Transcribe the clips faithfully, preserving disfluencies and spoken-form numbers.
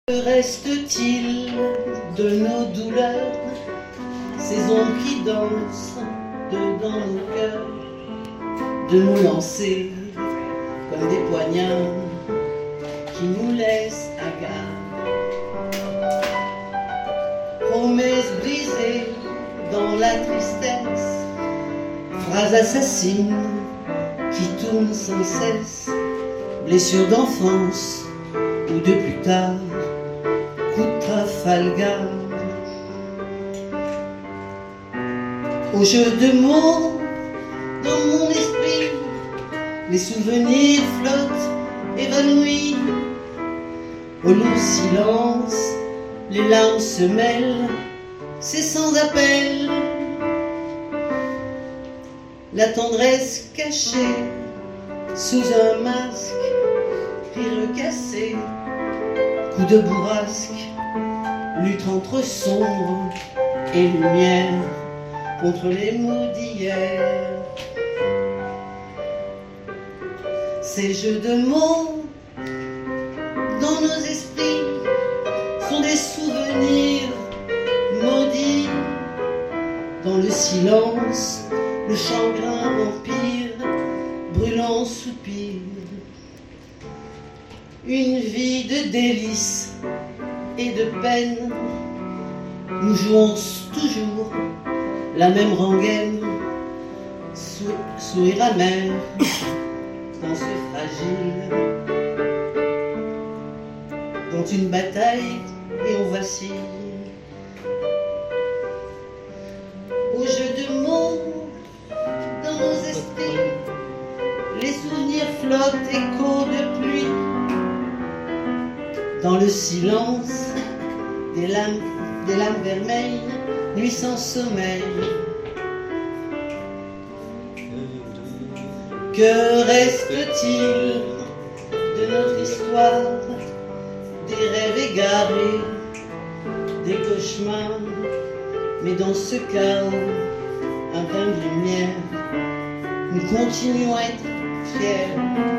Que reste-t-il de nos douleurs, ces ombres qui dansent dedans nos cœurs, de nous lancer comme des poignards qui nous laissent hagards. Promesses brisées dans la tristesse, phrases assassines qui tournent sans cesse, blessures d'enfance ou de plus tard, coup de Trafalgar. Au jeu de mots, dans mon esprit, les souvenirs flottent évanouis. Au long silence, les larmes se mêlent, c'est sans appel. La tendresse cachée sous un masque, rire cassé, coup de bourrasque, lutte entre sombre et lumière, contre les mots d'hier. Ces jeux de mots dans nos esprits sont des souvenirs maudits. Dans le silence, le chagrin empire, brûlant soupir. Une vie de délices et de peine, nous jouons toujours la même rengaine, sou sourire amer dans ce fragile, dans une bataille et on vacille. Au jeu de mots, dans nos esprits, les souvenirs flottent, échos de pluie. Dans le silence, des lames, des lames vermeilles, nuit sans sommeil. Que reste-t-il de notre histoire? Des rêves égarés, des cauchemars, mais dans ce chaos, un brin de lumière, nous continuons à être fiers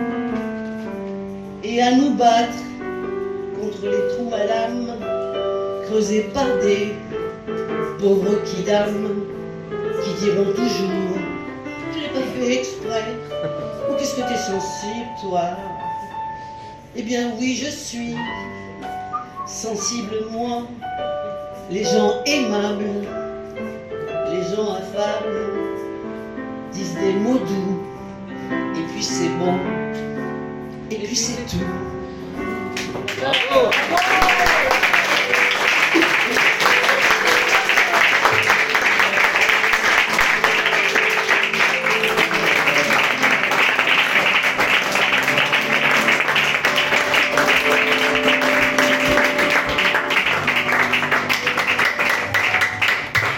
et à nous battre contre les trous à l'âme, creusés par des pauvres kidams qui diront toujours « Je l'ai pas fait exprès » ou « Qu'est-ce que t'es sensible, toi ?» Eh bien oui, je suis sensible, moi. Les gens aimables, les gens affables disent des mots doux, et puis c'est bon, et puis c'est tout. Bravo.